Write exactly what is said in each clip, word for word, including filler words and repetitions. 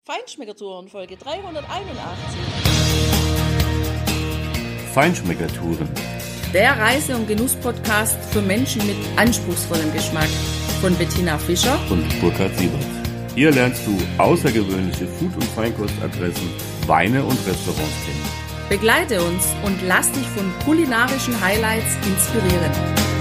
Feinschmeckertouren Folge dreihunderteinundachtzig. Feinschmeckertouren. Der Reise- und Genuss-Podcast für Menschen mit anspruchsvollem Geschmack von Bettina Fischer und Burkhard Siebert. Hier lernst du außergewöhnliche Food- und Feinkostadressen, Weine und Restaurants kennen. Begleite uns und lass dich von kulinarischen Highlights inspirieren.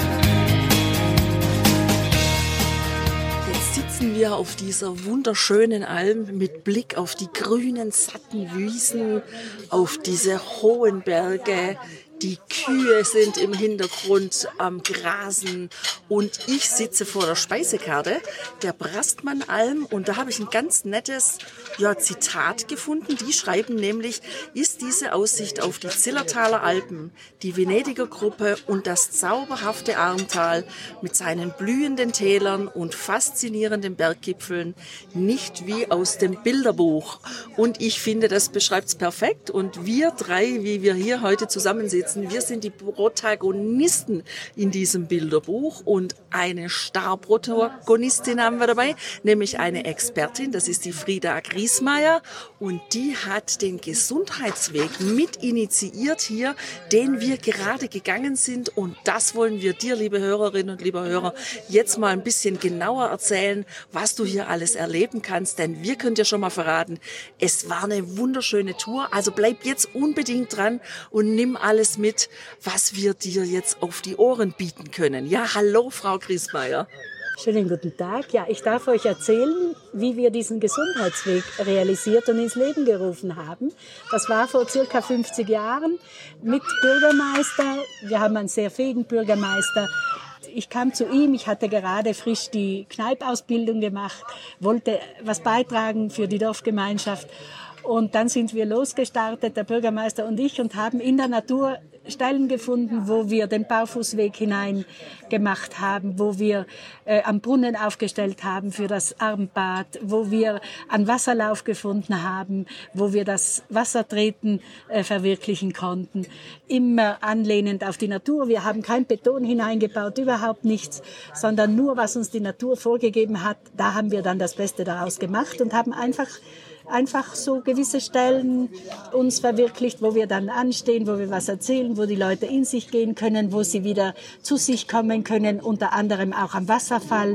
Jetzt sitzen wir auf dieser wunderschönen Alm mit Blick auf die grünen, satten Wiesen, auf diese hohen Berge. Die Kühe sind im Hintergrund am Grasen und ich sitze vor der Speisekarte der Brastmann-Alm und da habe ich ein ganz nettes ja, Zitat gefunden. Die schreiben nämlich, ist diese Aussicht auf die Zillertaler Alpen, die Venediger Gruppe und das zauberhafte Arntal mit seinen blühenden Tälern und faszinierenden Berggipfeln nicht wie aus dem Bilderbuch. Und ich finde, das beschreibt es perfekt und wir drei, wie wir hier heute zusammensitzen, wir sind die Protagonisten in diesem Bilderbuch und eine Starprotagonistin haben wir dabei, nämlich eine Expertin, das ist die Frieda Griesmeier und die hat den Gesundheitsweg mit initiiert hier, den wir gerade gegangen sind und das wollen wir dir, liebe Hörerinnen und liebe Hörer, jetzt mal ein bisschen genauer erzählen, was du hier alles erleben kannst, denn wir können dir schon mal verraten, es war eine wunderschöne Tour, also bleib jetzt unbedingt dran und nimm alles mit, was wir dir jetzt auf die Ohren bieten können. Ja, hallo, Frau Griesmeier. Schönen guten Tag. Ja, ich darf euch erzählen, wie wir diesen Gesundheitsweg realisiert und ins Leben gerufen haben. Das war vor circa fünfzig Jahren mit Bürgermeister. Wir haben einen sehr fähigen Bürgermeister. Ich kam zu ihm, ich hatte gerade frisch die Kneipausbildung gemacht, wollte was beitragen für die Dorfgemeinschaft. Und dann sind wir losgestartet, der Bürgermeister und ich, und haben in der Natur Stellen gefunden, wo wir den Barfußweg hinein gemacht haben, wo wir äh, am Brunnen aufgestellt haben für das Armbad, wo wir einen Wasserlauf gefunden haben, wo wir das Wassertreten äh, verwirklichen konnten. Immer anlehnend auf die Natur. Wir haben kein Beton hineingebaut, überhaupt nichts, sondern nur, was uns die Natur vorgegeben hat. Da haben wir dann das Beste daraus gemacht und haben einfach einfach so gewisse Stellen uns verwirklicht, wo wir dann anstehen, wo wir was erzählen, wo die Leute in sich gehen können, wo sie wieder zu sich kommen können, unter anderem auch am Wasserfall.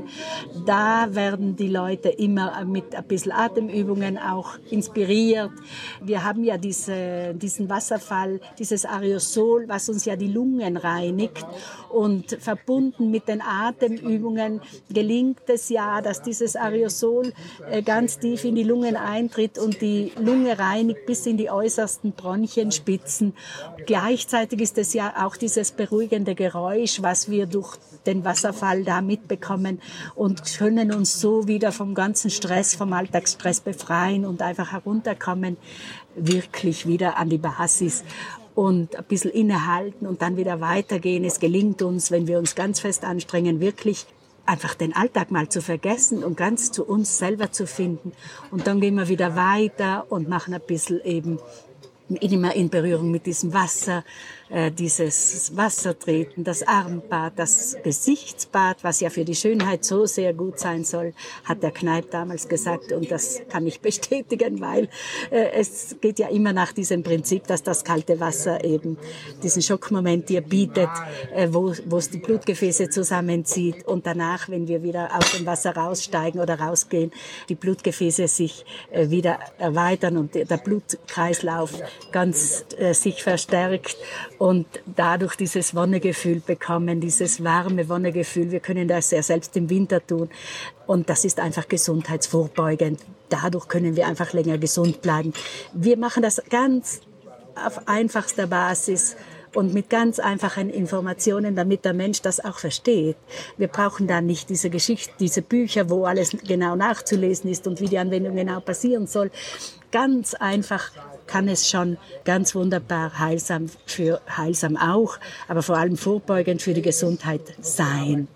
Da werden die Leute immer mit ein bisschen Atemübungen auch inspiriert. Wir haben ja diese, diesen Wasserfall, dieses Aerosol, was uns ja die Lungen reinigt, und verbunden mit den Atemübungen gelingt es ja, dass dieses Aerosol ganz tief in die Lungen eintritt und die Lunge reinigt bis in die äußersten Bronchienspitzen. Gleichzeitig ist es ja auch dieses beruhigende Geräusch, was wir durch den Wasserfall da mitbekommen und können uns so wieder vom ganzen Stress, vom Alltagsstress befreien und einfach herunterkommen, wirklich wieder an die Basis. Und ein bisschen innehalten und dann wieder weitergehen. Es gelingt uns, wenn wir uns ganz fest anstrengen, wirklich einfach den Alltag mal zu vergessen und ganz zu uns selber zu finden. Und dann gehen wir wieder weiter und machen ein bisschen eben immer in Berührung mit diesem Wasser, äh, dieses Wassertreten, das Armbad, das Gesichtsbad, was ja für die Schönheit so sehr gut sein soll, hat der Kneipp damals gesagt, und das kann ich bestätigen, weil äh, es geht ja immer nach diesem Prinzip, dass das kalte Wasser eben diesen Schockmoment dir bietet, äh, wo wo es die Blutgefäße zusammenzieht und danach, wenn wir wieder aus dem Wasser raussteigen oder rausgehen, die Blutgefäße sich äh, wieder erweitern und der Blutkreislauf ganz äh, sich verstärkt und dadurch dieses Wonnegefühl bekommen, dieses warme Wonnegefühl. Wir können das ja selbst im Winter tun und das ist einfach gesundheitsvorbeugend. Dadurch können wir einfach länger gesund bleiben. Wir machen das ganz auf einfachster Basis und mit ganz einfachen Informationen, damit der Mensch das auch versteht. Wir brauchen da nicht diese Geschichte, diese Bücher, wo alles genau nachzulesen ist und wie die Anwendung genau passieren soll. Ganz einfach kann es schon ganz wunderbar heilsam, für heilsam auch, aber vor allem vorbeugend für die Gesundheit sein.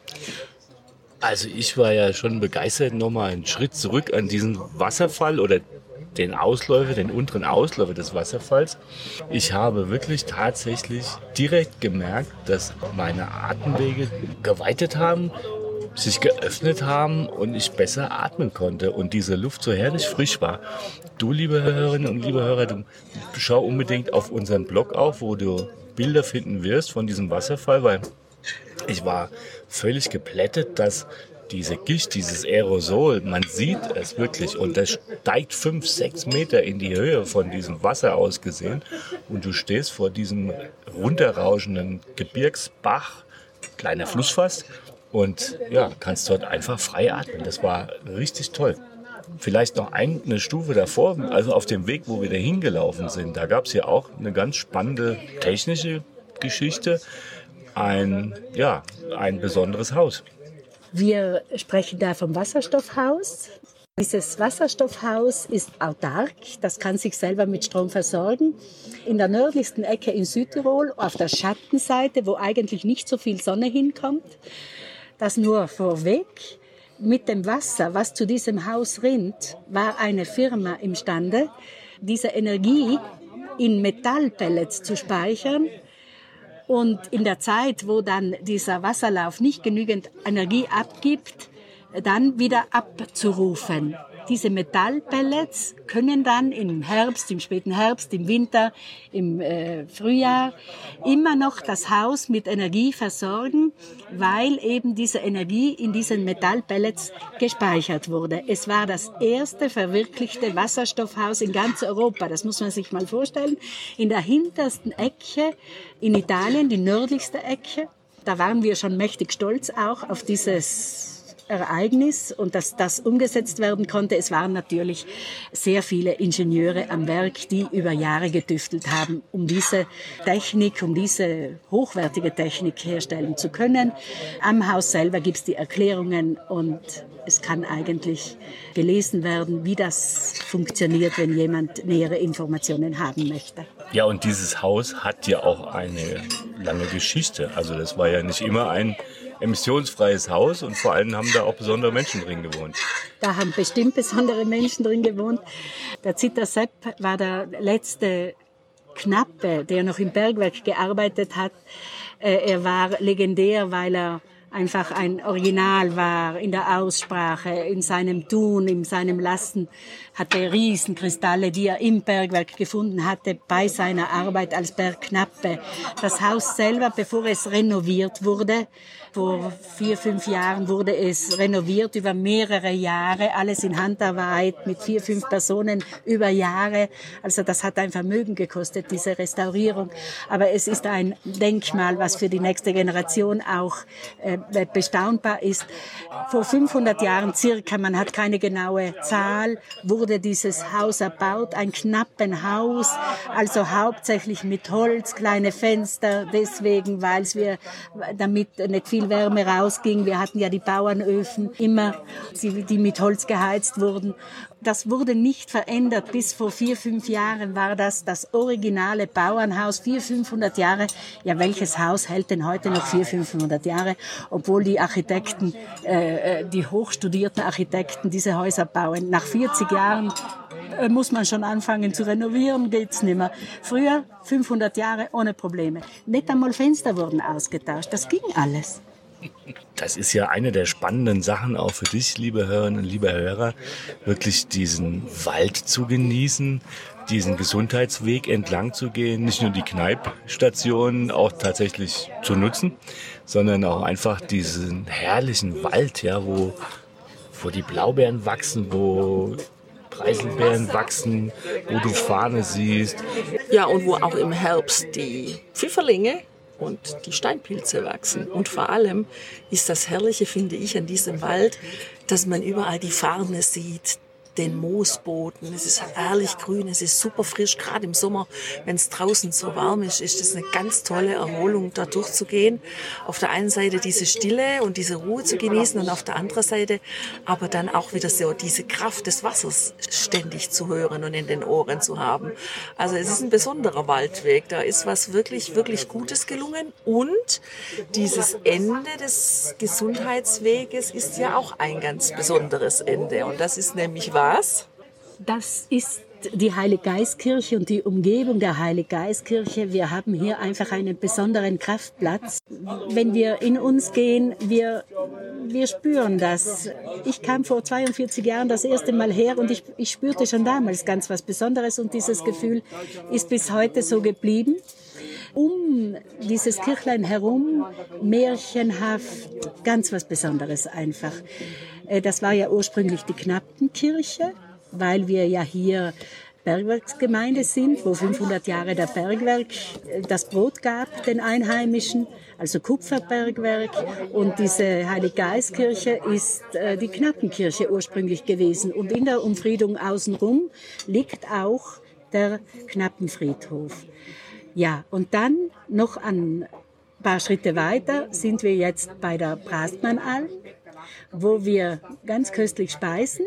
Also ich war ja schon begeistert, nochmal einen Schritt zurück an diesen Wasserfall oder den Ausläufer, den unteren Ausläufer des Wasserfalls. Ich habe wirklich tatsächlich direkt gemerkt, dass meine Atemwege geweitet haben. sich geöffnet haben und ich besser atmen konnte und diese Luft so herrlich frisch war. Du, liebe Hörerinnen und liebe Hörer, du schau unbedingt auf unseren Blog auf, wo du Bilder finden wirst von diesem Wasserfall, weil ich war völlig geplättet, dass diese Gischt, dieses Aerosol, man sieht es wirklich und das steigt fünf, sechs Meter in die Höhe von diesem Wasser aus gesehen und du stehst vor diesem runterrauschenden Gebirgsbach, kleiner Fluss fast, und ja, kannst dort einfach frei atmen. Das war richtig toll. Vielleicht noch eine Stufe davor, also auf dem Weg, wo wir da hingelaufen sind, da gab es ja auch eine ganz spannende technische Geschichte, ein, ja, ein besonderes Haus. Wir sprechen da vom Wasserstoffhaus. Dieses Wasserstoffhaus ist autark, das kann sich selber mit Strom versorgen. In der nördlichsten Ecke in Südtirol, auf der Schattenseite, wo eigentlich nicht so viel Sonne hinkommt. Das nur vorweg. Mit dem Wasser, was zu diesem Haus rinnt, war eine Firma imstande, diese Energie in Metallpellets zu speichern. Und in der Zeit, wo dann dieser Wasserlauf nicht genügend Energie abgibt, dann wieder abzurufen. Diese Metallpellets können dann im Herbst, im späten Herbst, im Winter, im äh, Frühjahr immer noch das Haus mit Energie versorgen, weil eben diese Energie in diesen Metallpellets gespeichert wurde. Es war das erste verwirklichte Wasserstoffhaus in ganz Europa. Das muss man sich mal vorstellen. In der hintersten Ecke in Italien, die nördlichste Ecke, da waren wir schon mächtig stolz auch auf dieses Ereignis und dass das umgesetzt werden konnte. Es waren natürlich sehr viele Ingenieure am Werk, die über Jahre getüftelt haben, um diese Technik, um diese hochwertige Technik herstellen zu können. Am Haus selber gibt es die Erklärungen und es kann eigentlich gelesen werden, wie das funktioniert, wenn jemand nähere Informationen haben möchte. Ja, und dieses Haus hat ja auch eine lange Geschichte. Also das war ja nicht immer ein emissionsfreies Haus und vor allem haben da auch besondere Menschen drin gewohnt. Da haben bestimmt besondere Menschen drin gewohnt. Der Zita Sepp war der letzte Knappe, der noch im Bergwerk gearbeitet hat. Er war legendär, weil er einfach ein Original war in der Aussprache, in seinem Tun, in seinem Lassen, hatte Riesenkristalle, die er im Bergwerk gefunden hatte, bei seiner Arbeit als Bergknappe. Das Haus selber, bevor es renoviert wurde, vor vier, fünf Jahren wurde es renoviert über mehrere Jahre, alles in Handarbeit mit vier, fünf Personen über Jahre. Also das hat ein Vermögen gekostet, diese Restaurierung. Aber es ist ein Denkmal, was für die nächste Generation auch äh, bestaunbar ist. Vor fünfhundert Jahren circa, man hat keine genaue Zahl, wurde dieses Haus erbaut, ein Knappenhaus, also hauptsächlich mit Holz, kleine Fenster, deswegen, weil wir damit nicht viel Wärme rausging. Wir hatten ja die Bauernöfen immer, die mit Holz geheizt wurden. Das wurde nicht verändert. Bis vor vier, fünf Jahren war das das originale Bauernhaus. Vier, fünfhundert Jahre. Ja, welches Haus hält denn heute noch vier, fünfhundert Jahre? Obwohl die Architekten, äh, die hochstudierten Architekten diese Häuser bauen. Nach vierzig Jahren äh, muss man schon anfangen zu renovieren, geht's nicht mehr. Früher fünfhundert Jahre ohne Probleme. Nicht einmal Fenster wurden ausgetauscht. Das ging alles. Das ist ja eine der spannenden Sachen auch für dich, liebe Hörerinnen und liebe Hörer, wirklich diesen Wald zu genießen, diesen Gesundheitsweg entlang zu gehen, nicht nur die Kneipstationen auch tatsächlich zu nutzen, sondern auch einfach diesen herrlichen Wald, ja, wo, wo die Blaubeeren wachsen, wo Preiselbeeren wachsen, wo du Farne siehst. Ja, und wo auch im Herbst die Pfifferlinge und die Steinpilze wachsen. Und vor allem ist das Herrliche, finde ich, an diesem Wald, dass man überall die Farne sieht, den Moosboden. Es ist herrlich grün, es ist super frisch. Gerade im Sommer, wenn es draußen so warm ist, ist es eine ganz tolle Erholung, da durchzugehen. Auf der einen Seite diese Stille und diese Ruhe zu genießen und auf der anderen Seite aber dann auch wieder so diese Kraft des Wassers ständig zu hören und in den Ohren zu haben. Also es ist ein besonderer Waldweg. Da ist was wirklich, wirklich Gutes gelungen. Und dieses Ende des Gesundheitsweges ist ja auch ein ganz besonderes Ende. Und das ist nämlich wahr. Was? Das ist die Heilig-Geist-Kirche und die Umgebung der Heilig-Geist-Kirche. Wir haben hier einfach einen besonderen Kraftplatz. Wenn wir in uns gehen, wir, wir spüren das. Ich kam vor zweiundvierzig Jahren das erste Mal her und ich, ich spürte schon damals ganz was Besonderes und dieses Gefühl ist bis heute so geblieben. Um dieses Kirchlein herum, märchenhaft, ganz was Besonderes einfach. Das war ja ursprünglich die Knappenkirche, weil wir ja hier Bergwerksgemeinde sind, wo fünfhundert Jahre der Bergwerk das Brot gab, den Einheimischen, also Kupferbergwerk. Und diese Heilig-Geist-Kirche ist die Knappenkirche ursprünglich gewesen. Und in der Umfriedung außenrum liegt auch der Knappenfriedhof. Ja, und dann noch ein paar Schritte weiter sind wir jetzt bei der Prastmannalm, wo wir ganz köstlich speisen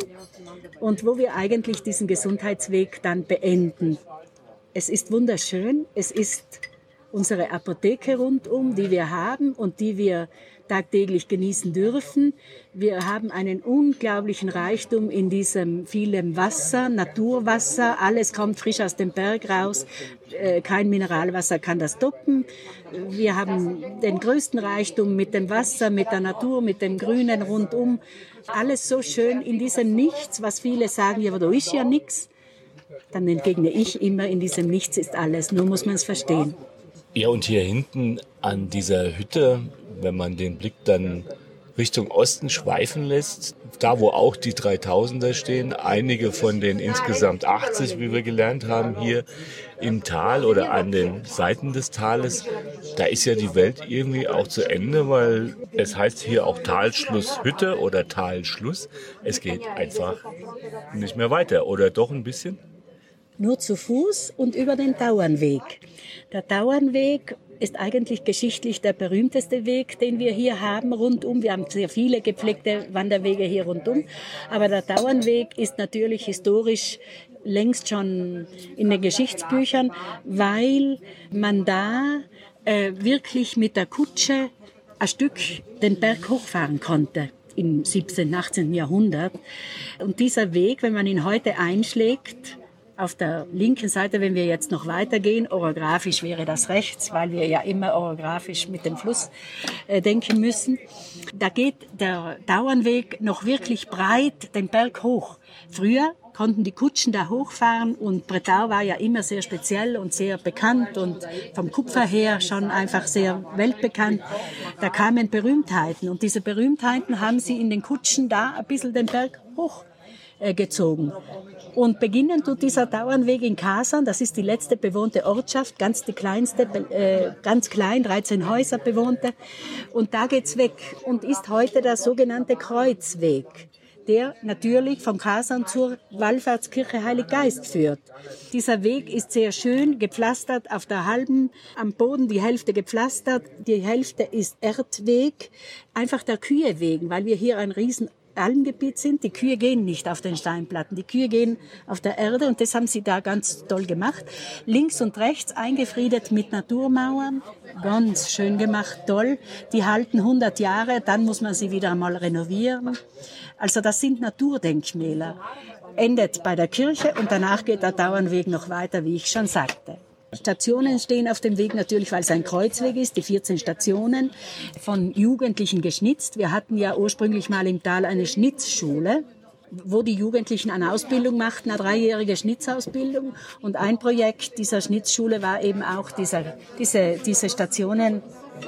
und wo wir eigentlich diesen Gesundheitsweg dann beenden. Es ist wunderschön, es ist unsere Apotheke rundum, die wir haben und die wir tagtäglich genießen dürfen. Wir haben einen unglaublichen Reichtum in diesem vielen Wasser, Naturwasser. Alles kommt frisch aus dem Berg raus. Kein Mineralwasser kann das toppen. Wir haben den größten Reichtum mit dem Wasser, mit der Natur, mit dem Grünen rundum. Alles so schön in diesem Nichts, was viele sagen, ja, aber da ist ja nichts. Dann entgegne ich immer, in diesem Nichts ist alles. Nur muss man es verstehen. Ja, und hier hinten an dieser Hütte, wenn man den Blick dann Richtung Osten schweifen lässt, da wo auch die dreitausender stehen, einige von den insgesamt achtzig, wie wir gelernt haben, hier im Tal oder an den Seiten des Tales, da ist ja die Welt irgendwie auch zu Ende, weil es heißt hier auch Talschlusshütte oder Talschluss. Es geht einfach nicht mehr weiter, oder doch ein bisschen? Nur zu Fuß und über den Tauernweg. Der Tauernweg ist eigentlich geschichtlich der berühmteste Weg, den wir hier haben rundum. Wir haben sehr viele gepflegte Wanderwege hier rundum, aber der Tauernweg ist natürlich historisch längst schon in den Geschichtsbüchern, weil man da äh, wirklich mit der Kutsche ein Stück den Berg hochfahren konnte im siebzehnten, achtzehnten Jahrhundert. Und dieser Weg, wenn man ihn heute einschlägt, auf der linken Seite, wenn wir jetzt noch weitergehen, orografisch wäre das rechts, weil wir ja immer orografisch mit dem Fluss äh, denken müssen. Da geht der Tauernweg noch wirklich breit den Berg hoch. Früher konnten die Kutschen da hochfahren und Bretau war ja immer sehr speziell und sehr bekannt und vom Kupfer her schon einfach sehr weltbekannt. Da kamen Berühmtheiten und diese Berühmtheiten haben sie in den Kutschen da ein bisschen den Berg hoch gezogen. Und beginnen tut dieser Tauernweg in Kasern, das ist die letzte bewohnte Ortschaft, ganz die kleinste, äh, ganz klein, dreizehn Häuser bewohnte. Und da geht's weg und ist heute der sogenannte Kreuzweg, der natürlich von Kasern zur Wallfahrtskirche Heiliggeist führt. Dieser Weg ist sehr schön gepflastert, auf der halben, am Boden die Hälfte gepflastert, die Hälfte ist Erdweg, einfach der Kühe wegen, weil wir hier ein riesen Almgebiet sind. Die Kühe gehen nicht auf den Steinplatten, die Kühe gehen auf der Erde und das haben sie da ganz toll gemacht. Links und rechts eingefriedet mit Naturmauern, ganz schön gemacht, toll. Die halten hundert Jahre, dann muss man sie wieder einmal renovieren. Also das sind Naturdenkmäler. Endet bei der Kirche und danach geht der Tauernweg noch weiter, wie ich schon sagte. Stationen stehen auf dem Weg natürlich, weil es ein Kreuzweg ist, die vierzehn Stationen von Jugendlichen geschnitzt. Wir hatten ja ursprünglich mal im Tal eine Schnitzschule, wo die Jugendlichen eine Ausbildung machten, eine dreijährige Schnitzausbildung. Und ein Projekt dieser Schnitzschule war eben auch dieser, diese, diese Stationen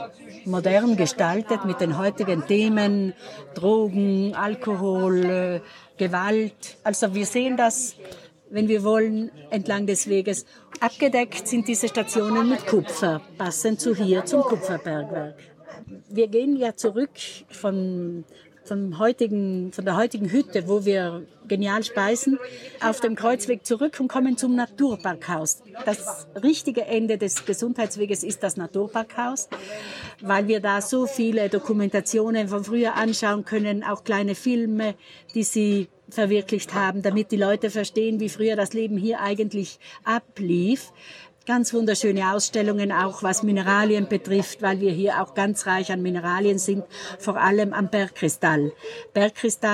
modern gestaltet mit den heutigen Themen, Drogen, Alkohol, Gewalt. Also wir sehen das, wenn wir wollen, entlang des Weges. Abgedeckt sind diese Stationen mit Kupfer, passend zu hier zum Kupferbergwerk. Wir gehen ja zurück von, vom heutigen, von der heutigen Hütte, wo wir genial speisen, auf dem Kreuzweg zurück und kommen zum Naturparkhaus. Das richtige Ende des Gesundheitsweges ist das Naturparkhaus, weil wir da so viele Dokumentationen von früher anschauen können, auch kleine Filme, die sie verwirklicht haben, damit die Leute verstehen, wie früher das Leben hier eigentlich ablief. Ganz wunderschöne Ausstellungen, auch was Mineralien betrifft, weil wir hier auch ganz reich an Mineralien sind, vor allem am Bergkristall. Bergkristall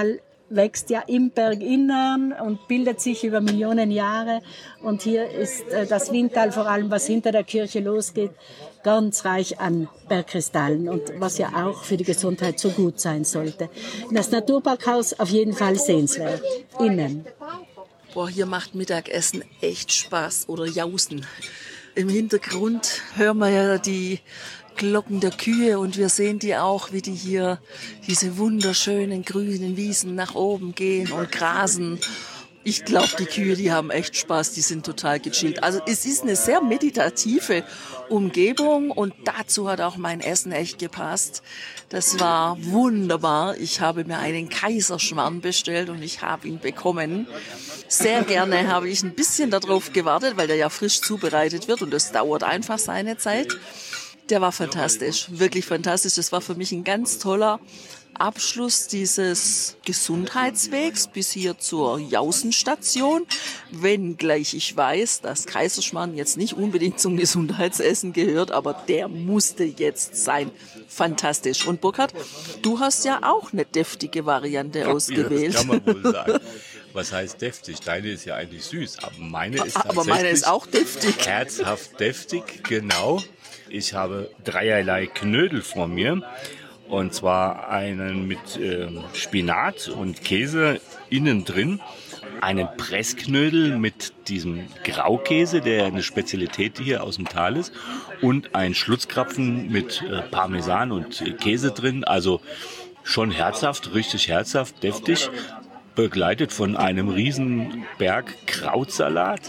wächst ja im Berginnern und bildet sich über Millionen Jahre. Und hier ist äh, das Windtal, vor allem was hinter der Kirche losgeht, ganz reich an Bergkristallen und was ja auch für die Gesundheit so gut sein sollte. Das Naturparkhaus auf jeden Fall sehenswert, innen. Boah, hier macht Mittagessen echt Spaß oder Jausen. Im Hintergrund hören wir ja die Glocken der Kühe und wir sehen die auch, wie die hier diese wunderschönen grünen Wiesen nach oben gehen und grasen. Ich glaube, die Kühe, die haben echt Spaß, die sind total gechillt. Also es ist eine sehr meditative Umgebung und dazu hat auch mein Essen echt gepasst. Das war wunderbar. Ich habe mir einen Kaiserschmarrn bestellt und ich habe ihn bekommen. Sehr gerne habe ich ein bisschen darauf gewartet, weil der ja frisch zubereitet wird und das dauert einfach seine Zeit. Der war fantastisch, wirklich fantastisch. Das war für mich ein ganz toller Abschluss dieses Gesundheitswegs bis hier zur Jausenstation. Wenngleich ich weiß, dass Kaiserschmarrn jetzt nicht unbedingt zum Gesundheitsessen gehört, aber der musste jetzt sein. Fantastisch. Und Burkhard, du hast ja auch eine deftige Variante ausgewählt. Ja, das kann man wohl sagen. Was heißt deftig? Deine ist ja eigentlich süß, aber meine ist tatsächlich aber meine ist auch deftig. Herzhaft deftig, genau. Ich habe dreierlei Knödel vor mir. Und zwar einen mit äh, Spinat und Käse innen drin. Einen Pressknödel mit diesem Graukäse, der eine Spezialität hier aus dem Tal ist. Und ein Schlutzkrapfen mit äh, Parmesan und äh, Käse drin. Also schon herzhaft, richtig herzhaft, deftig. Begleitet von einem riesen Berg Krautsalat.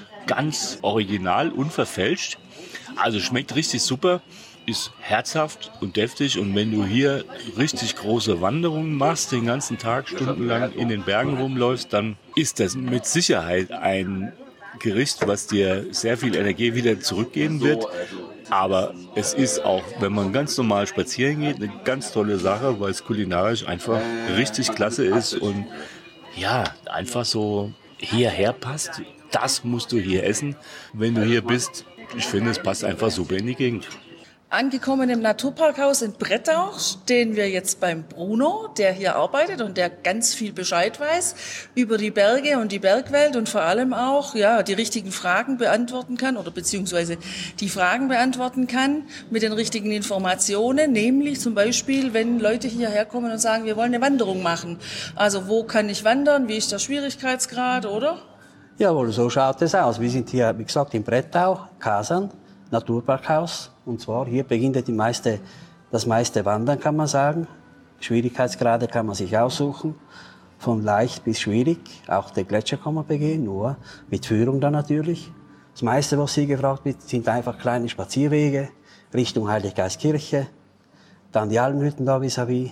Ganz original, unverfälscht. Also schmeckt richtig super. Ist herzhaft und deftig und wenn du hier richtig große Wanderungen machst, den ganzen Tag stundenlang in den Bergen rumläufst, dann ist das mit Sicherheit ein Gericht, was dir sehr viel Energie wieder zurückgeben wird. Aber es ist auch, wenn man ganz normal spazieren geht, eine ganz tolle Sache, weil es kulinarisch einfach richtig klasse ist und ja, einfach so hierher passt. Das musst du hier essen, wenn du hier bist. Ich finde, es passt einfach super in die Gegend. Angekommen im Naturparkhaus in Brettau stehen wir jetzt beim Bruno, der hier arbeitet und der ganz viel Bescheid weiß über die Berge und die Bergwelt und vor allem auch ja die richtigen Fragen beantworten kann oder beziehungsweise die Fragen beantworten kann mit den richtigen Informationen, nämlich zum Beispiel, wenn Leute hierher kommen und sagen, wir wollen eine Wanderung machen. Also wo kann ich wandern, wie ist der Schwierigkeitsgrad, oder? Jawohl, so schaut es aus. Wir sind hier, wie gesagt, in Brettau, Kasan, Naturparkhaus. Und zwar hier beginnt die meiste, das meiste Wandern, kann man sagen. Schwierigkeitsgrade kann man sich aussuchen, von leicht bis schwierig. Auch den Gletscher kann man begehen, nur mit Führung dann natürlich. Das meiste, was hier gefragt wird, sind einfach kleine Spazierwege Richtung Heiliggeistkirche. Dann die Almhütten da vis-à-vis,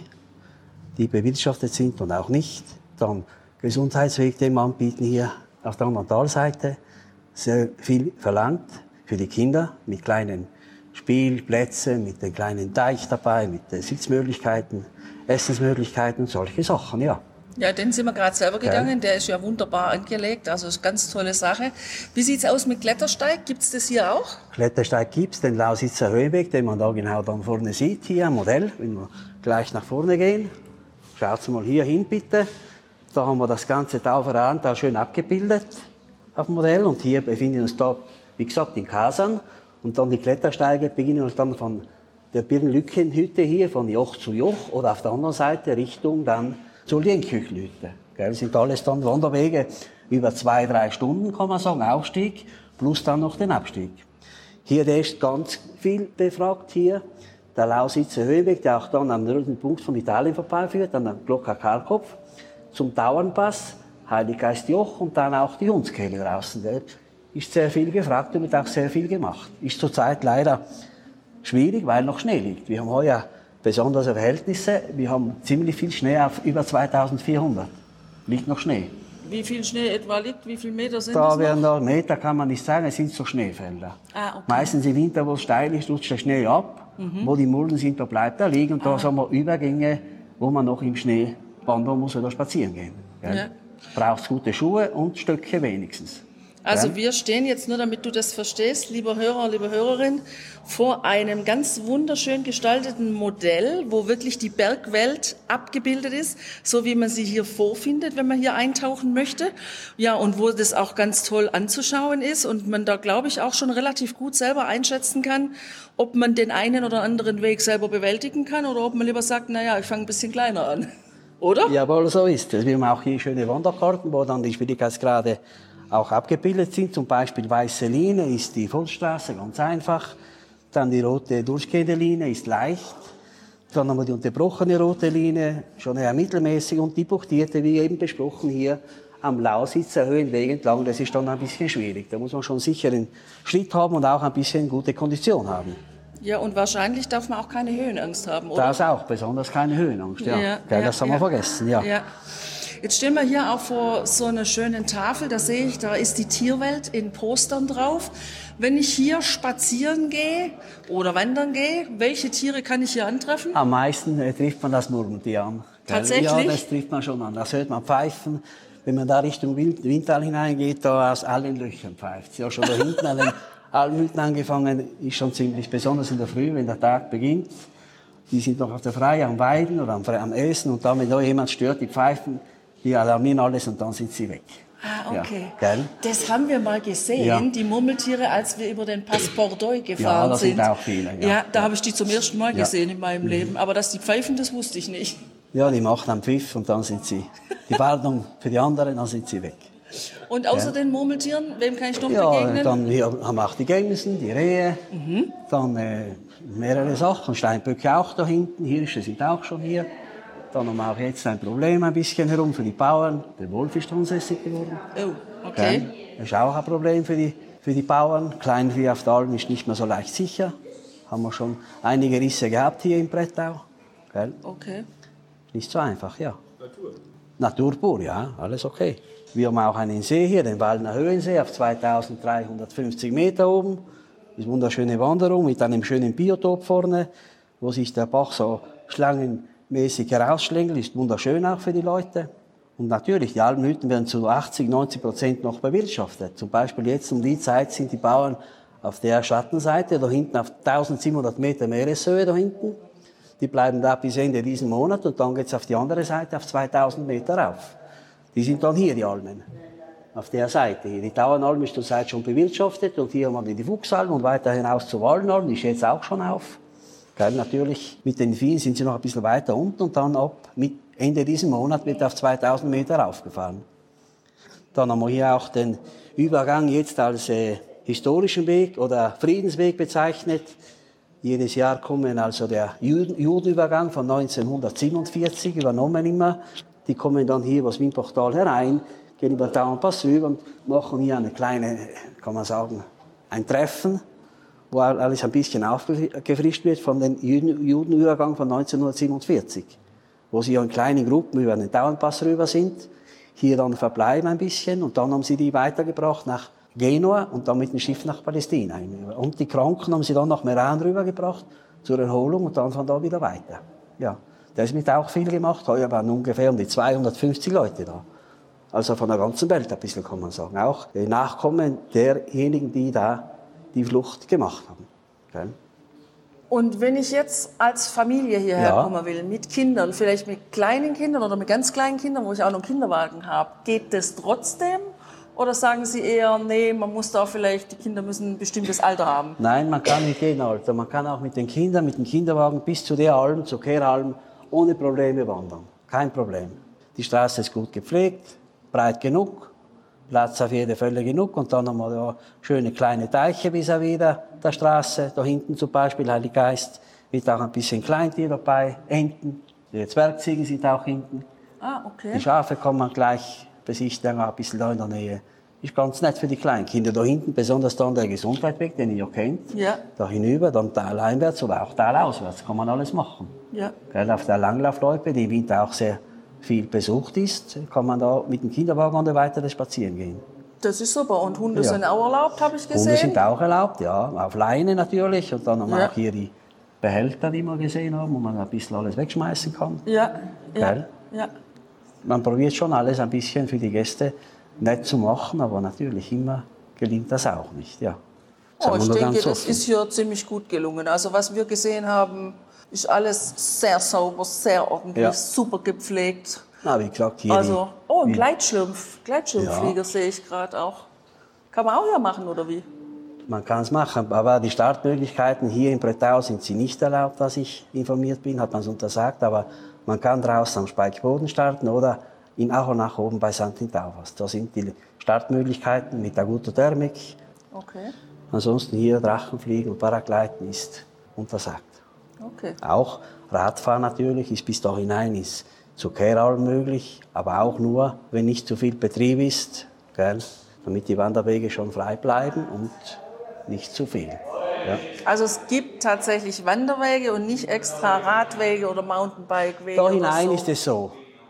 die bewirtschaftet sind und auch nicht. Dann Gesundheitsweg, den wir anbieten hier auf der anderen Talseite. Sehr viel verlangt für die Kinder mit kleinen Spielplätzen, mit den kleinen Teich dabei, mit den Sitzmöglichkeiten, Essensmöglichkeiten, solche Sachen, ja. Ja, den sind wir gerade selber gegangen, der ist ja wunderbar angelegt, also ist eine ganz tolle Sache. Wie sieht's aus mit Klettersteig? Gibt's das hier auch? Klettersteig gibt's, den Lausitzer Höhenweg, den man da genau dann vorne sieht, hier am Modell, wenn wir gleich nach vorne gehen. Schaut mal hier hin, bitte. Da haben wir das ganze Tauferrand da schön abgebildet auf dem Modell und hier befinden wir uns da, wie gesagt, in Kasan. Und dann die Klettersteige beginnen uns dann von der Birnlückenhütte hier, von Joch zu Joch, oder auf der anderen Seite Richtung dann zur Lienküchenhütte. Das sind alles dann Wanderwege über zwei, drei Stunden, kann man sagen, Aufstieg, plus dann noch den Abstieg. Hier, der ist ganz viel befragt hier. Der Lausitzer Höhenweg, der auch dann am nördlichen Punkt von Italien vorbeiführt, dann am Glocka Karlkopf, zum Tauernpass, Heiliggeistjoch und dann auch die Hundskehle draußen. Der ist sehr viel gefragt und wird auch sehr viel gemacht. Ist zurzeit leider schwierig, weil noch Schnee liegt. Wir haben heuer besondere Verhältnisse. Wir haben ziemlich viel Schnee auf über zweitausendvierhundert. Liegt noch Schnee. Wie viel Schnee etwa liegt? Wie viele Meter sind da das werden noch? Da Meter kann man nicht sagen, es sind so Schneefelder. Ah, okay. Meistens im Winter, wo es steil ist, rutscht der Schnee ab. Mhm. Wo die Mulden sind, da bleibt er liegen. Und da ah. haben wir Übergänge, wo man noch im Schnee wandern muss oder spazieren gehen. Ja. Braucht gute Schuhe und Stöcke wenigstens. Also Ja. wir stehen jetzt, nur damit du das verstehst, lieber Hörer, liebe Hörerin, vor einem ganz wunderschön gestalteten Modell, wo wirklich die Bergwelt abgebildet ist, so wie man sie hier vorfindet, wenn man hier eintauchen möchte. Ja, und wo das auch ganz toll anzuschauen ist und man da, glaube ich, auch schon relativ gut selber einschätzen kann, ob man den einen oder anderen Weg selber bewältigen kann oder ob man lieber sagt, naja, ich fange ein bisschen kleiner an. Oder? Jawohl, so ist es. Wir haben auch hier schöne Wanderkarten, wo dann die Schwierigkeitsgrade auch abgebildet sind. Zum Beispiel weiße Linie ist die Vollstraße, ganz einfach. Dann die rote durchgehende Linie ist leicht. Dann haben wir die unterbrochene rote Linie, schon eher mittelmäßig. Und die buchtierte, wie eben besprochen, hier am Lausitzer Höhenweg entlang. Das ist dann ein bisschen schwierig. Da muss man schon sicher einen Schritt haben und auch ein bisschen gute Kondition haben. Ja, und wahrscheinlich darf man auch keine Höhenangst haben, oder? Das auch, besonders keine Höhenangst. Ja. Ja, Gell, ja, das haben ja. wir vergessen. Ja. Ja. Jetzt stehen wir hier auch vor so einer schönen Tafel, da sehe ich, da ist die Tierwelt in Postern drauf. Wenn ich hier spazieren gehe oder wandern gehe, welche Tiere kann ich hier antreffen? Am meisten äh, trifft man das Murmeltier an. Gell? Tatsächlich? Ja, das trifft man schon an. Das hört man pfeifen. Wenn man da Richtung Wind- Windtal hineingeht, da aus allen Löchern pfeift. Ja, schon da hinten an den Almhütten angefangen, ist schon ziemlich, besonders in der Früh, wenn der Tag beginnt. Die sind noch auf der Freie am Weiden oder am, am Essen und da, wenn da jemand stört, die pfeifen, die alarmieren alles und dann sind sie weg. Ah, okay. Ja, gell? Das haben wir mal gesehen, Ja. die Murmeltiere, als wir über den Pass Bordeaux gefahren Ja, da sind sind. auch viele, ja. Ja, da habe ich die zum ersten Mal Ja. gesehen in meinem Leben. Aber dass die pfeifen, das wusste ich nicht. Ja, die machen einen Pfiff und dann sind sie, die Warnung für die anderen, dann sind sie weg. Und außer den Murmeltieren, wem kann ich noch Ja, begegnen? dann wir haben wir auch die Gämsen, die Rehe, Mhm. dann äh, mehrere Sachen, Steinböcke auch da hinten, Hirsche sind auch schon hier. Dann haben wir auch jetzt ein Problem ein bisschen herum für die Bauern. Der Wolf ist ansässig geworden. Oh, okay. Gell? Das ist auch ein Problem für die, für die Bauern. Kleinvieh auf der Alm ist nicht mehr so leicht sicher. Haben wir schon einige Risse gehabt hier im Brettau. Gell? Okay. Nicht so einfach, ja. Natur. Natur pur, ja, alles okay. Wir haben auch einen See hier, den Waldner Höhensee, auf zweitausenddreihundertfünfzig Meter oben. Das ist eine wunderschöne Wanderung mit einem schönen Biotop vorne, wo sich der Bach so schlangenmäßig herausschlängelt. Ist wunderschön auch für die Leute. Und natürlich, die Almhütten werden zu achtzig, neunzig Prozent noch bewirtschaftet. Zum Beispiel jetzt um die Zeit sind die Bauern auf der Schattenseite, da hinten auf eintausendsiebenhundert Meter Meereshöhe da hinten. Die bleiben da bis Ende diesen Monat und dann geht's auf die andere Seite auf zweitausend Meter rauf. Die sind dann hier, die Almen, auf der Seite hier. Die Tauernalm ist zurzeit schon bewirtschaftet und hier haben wir die Fuchsalm und weiter hinaus zur Wallenalm, die ist jetzt auch schon auf. Gell, natürlich, mit den Viehen sind sie noch ein bisschen weiter unten und dann ab mit Ende diesen Monat wird auf zweitausend Meter raufgefahren. Dann haben wir hier auch den Übergang jetzt als äh, historischen Weg oder Friedensweg bezeichnet. Jedes Jahr kommen also der Juden, Judenübergang von neunzehnhundertsiebenundvierzig, übernommen immer. Die kommen dann hier über das Windbachtal herein, gehen über den Tauernpass rüber und machen hier eine kleine, kann man sagen, ein Treffen, wo alles ein bisschen aufgefrischt wird von dem Juden, Judenübergang von neunzehnhundertsiebenundvierzig. Wo sie in kleinen Gruppen über den Tauernpass rüber sind, hier dann verbleiben ein bisschen und dann haben sie die weitergebracht nach Genua und dann mit dem Schiff nach Palästina. Und die Kranken haben sie dann nach Meran rübergebracht zur Erholung und dann von da wieder weiter. Ja, da ist mit auch viel gemacht. Heuer waren ungefähr um die zweihundertfünfzig Leute da. Also von der ganzen Welt ein bisschen, kann man sagen. Auch die Nachkommen derjenigen, die da die Flucht gemacht haben. Okay? Und wenn ich jetzt als Familie hierher Ja. kommen will, mit Kindern, vielleicht mit kleinen Kindern oder mit ganz kleinen Kindern, wo ich auch noch einen Kinderwagen habe, geht das trotzdem? Oder sagen Sie eher, nee, man muss da vielleicht, die Kinder müssen ein bestimmtes Alter haben? Nein, man kann mit jedem Alter. Man kann auch mit den Kindern, mit dem Kinderwagen bis zu der Alm, zur Kehralm, ohne Probleme wandern. Kein Problem. Die Straße ist gut gepflegt, breit genug, Platz auf jede Fälle genug. Und dann haben wir da schöne kleine Teiche vis-à-vis der, der Straße. Da hinten zum Beispiel, Heiliggeist, wird auch ein bisschen Kleintier dabei, Enten, die Zwergziegen sind auch hinten. Ah, okay. Die Schafe kann man gleich besichtigen, ein bisschen da in der Nähe. Ist ganz nett für die Kleinkinder. Da hinten, besonders dann der Gesundheitsweg, den ihr ja kennt. Ja. Da hinüber, dann taleinwärts oder auch talauswärts, kann man alles machen. Ja. Gell, auf der Langlaufloipe, die im Winter auch sehr viel besucht ist, kann man da mit dem Kinderwagen und weiter spazieren gehen. Das ist super. Und Hunde Ja. sind auch erlaubt, habe ich gesehen. Hunde sind auch erlaubt, ja, auf Leine natürlich. Und dann haben wir Ja. auch hier die Behälter, die wir gesehen haben, wo man ein bisschen alles wegschmeißen kann. Ja, ja, Gell? ja. Man probiert schon alles ein bisschen für die Gäste nett zu machen, aber natürlich immer gelingt das auch nicht. Ja. Oh, ich denke, das ist hier ziemlich gut gelungen. Also was wir gesehen haben, ist alles sehr sauber, sehr ordentlich, ja. super gepflegt. Na, wie gesagt, hier also, oh, ein wie, Gleitschirm, Gleitschirmflieger ja. sehe ich gerade auch. Kann man auch ja machen, oder wie? Man kann es machen, aber die Startmöglichkeiten hier in Bretau sind sie nicht erlaubt, was ich informiert bin, hat man es untersagt. Aber man kann draußen am Speichboden starten oder in Achonach oben bei Sankt Taufas. Da sind die Startmöglichkeiten mit der guten Thermik. Okay. Ansonsten hier Drachenfliegen und Paragleiten ist untersagt. Okay. Auch Radfahren natürlich ist bis da hinein ist zur Kehralm möglich, aber auch nur, wenn nicht zu viel Betrieb ist, gell, damit die Wanderwege schon frei bleiben und nicht zu viel. Ja. Also es gibt tatsächlich Wanderwege und nicht extra Radwege oder Mountainbike-Wege. Da hinein so. ist es so,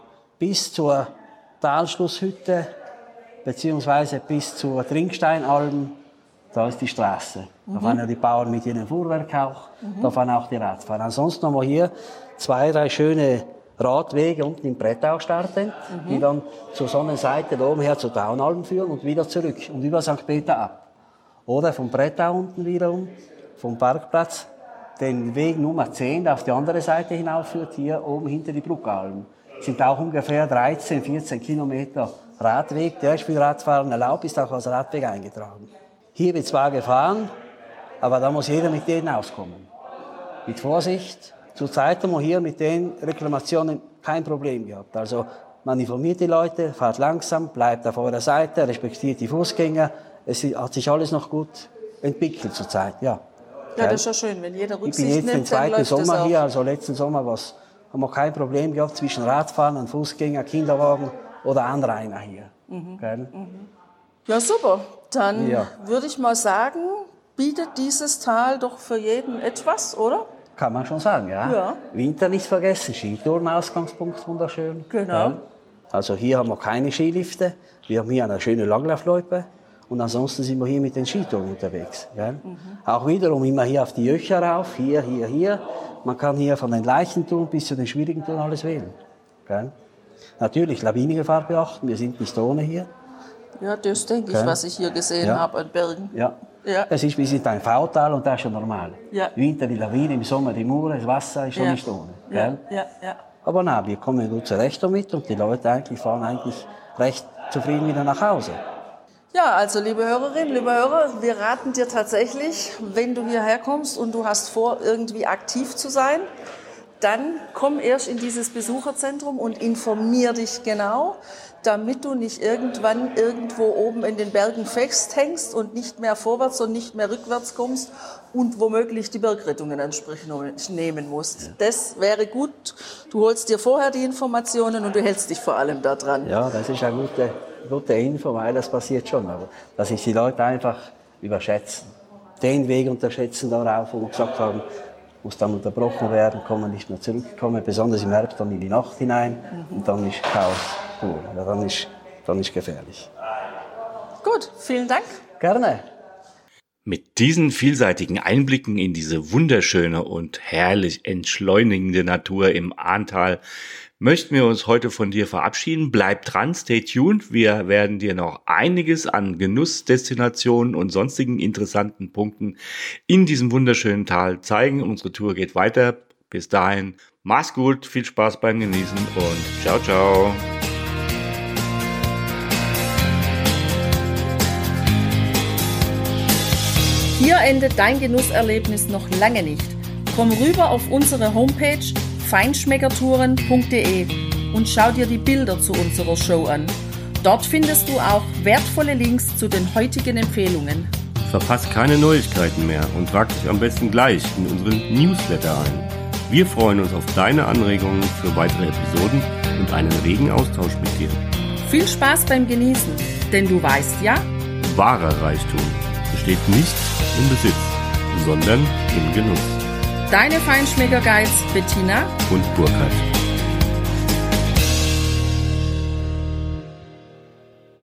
bis zur Talschlusshütte beziehungsweise bis zur Trinksteinalm, da ist die Straße. Da mhm. fahren ja die Bauern mit ihrem Fuhrwerk auch, mhm. da fahren auch die Radfahrer. Ansonsten haben wir hier zwei, drei schöne Radwege unten im Bretau starten, mhm. die dann zur Sonnenseite da oben her zur Taunalm führen und wieder zurück und über Sankt Peter ab. Oder vom Bretau unten wiederum, vom Parkplatz, den Weg Nummer zehn, der auf die andere Seite hinaufführt, hier oben hinter die Bruckalm. Sind auch ungefähr dreizehn, vierzehn Kilometer Radweg, der ist für Radfahren erlaubt, ist auch als Radweg eingetragen. Hier wird zwar gefahren, aber da muss jeder mit denen auskommen. Mit Vorsicht. Zurzeit haben wir hier mit den Reklamationen kein Problem gehabt. Also man informiert die Leute, fahrt langsam, bleibt auf eurer Seite, respektiert die Fußgänger. Es hat sich alles noch gut entwickelt zurzeit, ja. Ja, das ist ja schön, wenn jeder Rücksicht nimmt. Ich bin jetzt den zweiten Sommer hier, also letzten Sommer was, haben wir kein Problem gehabt zwischen Radfahrern, Fußgänger, Kinderwagen oder Anrainer hier. Mhm. Mhm. Ja, super. Dann ja. würde ich mal sagen, bietet dieses Tal doch für jeden etwas, oder? Kann man schon sagen, ja. ja. Winter nicht vergessen, Skitourenausgangspunkt, wunderschön. Genau. Ja. Also hier haben wir keine Skilifte, wir haben hier eine schöne Langlaufloipe und ansonsten sind wir hier mit den Skitouren unterwegs. Ja. Mhm. Auch wiederum immer hier auf die Jöcher rauf, hier, hier, hier. Man kann hier von den leichten Touren bis zu den schwierigen Touren alles wählen. Ja. Natürlich Lawinengefahr beachten, wir sind nicht ohne hier. Ja, das denke ich, ja. was ich hier gesehen ja. habe an Bergen. Ja. Ja. Es ist, wir sind ein V-Tal und das ist schon normal. Ja. Im Winter die Lawine, im Sommer die Mure, das Wasser ist schon ja. nicht ohne. Ja. Ja. Ja. Aber nein, wir kommen gut zurecht damit und die Leute eigentlich fahren eigentlich recht zufrieden wieder nach Hause. Ja, also liebe Hörerinnen, liebe Hörer, wir raten dir tatsächlich, wenn du hierher kommst und du hast vor, irgendwie aktiv zu sein, dann komm erst in dieses Besucherzentrum und informier dich genau, damit du nicht irgendwann irgendwo oben in den Bergen festhängst und nicht mehr vorwärts und nicht mehr rückwärts kommst und womöglich die Bergrettungen entsprechend nehmen musst. Ja. Das wäre gut. Du holst dir vorher die Informationen und du hältst dich vor allem da dran. Ja, das ist eine gute, gute Info, weil das passiert schon. Aber dass sich die Leute einfach überschätzen. Den Weg unterschätzen darauf, wo wir gesagt haben, muss dann unterbrochen werden, kann man nicht mehr zurückkommen, besonders im Herbst dann in die Nacht hinein mhm. und dann ist Chaos pur. Ja, dann ist, dann ist gefährlich. Gut, vielen Dank. Gerne. Mit diesen vielseitigen Einblicken in diese wunderschöne und herrlich entschleunigende Natur im Ahrntal möchten wir uns heute von dir verabschieden. Bleib dran, stay tuned. Wir werden dir noch einiges an Genussdestinationen und sonstigen interessanten Punkten in diesem wunderschönen Tal zeigen. Unsere Tour geht weiter. Bis dahin, mach's gut, viel Spaß beim Genießen und ciao, ciao. Hier endet dein Genusserlebnis noch lange nicht. Komm rüber auf unsere Homepage feinschmeckertouren punkt de und schau dir die Bilder zu unserer Show an. Dort findest du auch wertvolle Links zu den heutigen Empfehlungen. Verpasst keine Neuigkeiten mehr und trag dich am besten gleich in unseren Newsletter ein. Wir freuen uns auf deine Anregungen für weitere Episoden und einen regen Austausch mit dir. Viel Spaß beim Genießen, denn du weißt ja, wahrer Reichtum besteht nicht im Besitz, sondern im Genuss. Deine Feinschmecker-Guides Bettina und Burkhard.